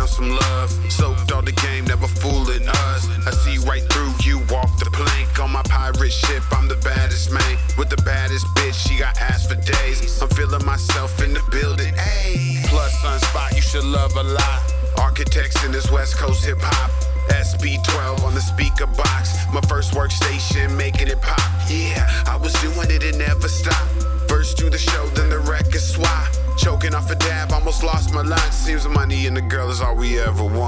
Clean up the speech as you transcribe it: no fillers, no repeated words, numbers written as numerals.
found some love. Soaked all the game, never fooling us. I see right through you, walk the plank. On my pirate ship, I'm the baddest man. With the baddest bitch, she got ass for days. I'm feeling myself in the building, ayy. Plus Sunspot, you should love a lot. Architects in this West Coast hip hop. SB12 on the speaker box. My first workstation, making it pop. Yeah, I was doing it and never stopped. First do the show, then the record swap. Choking off a dab, almost lost my lunch. Seems money and the girl is all we ever want.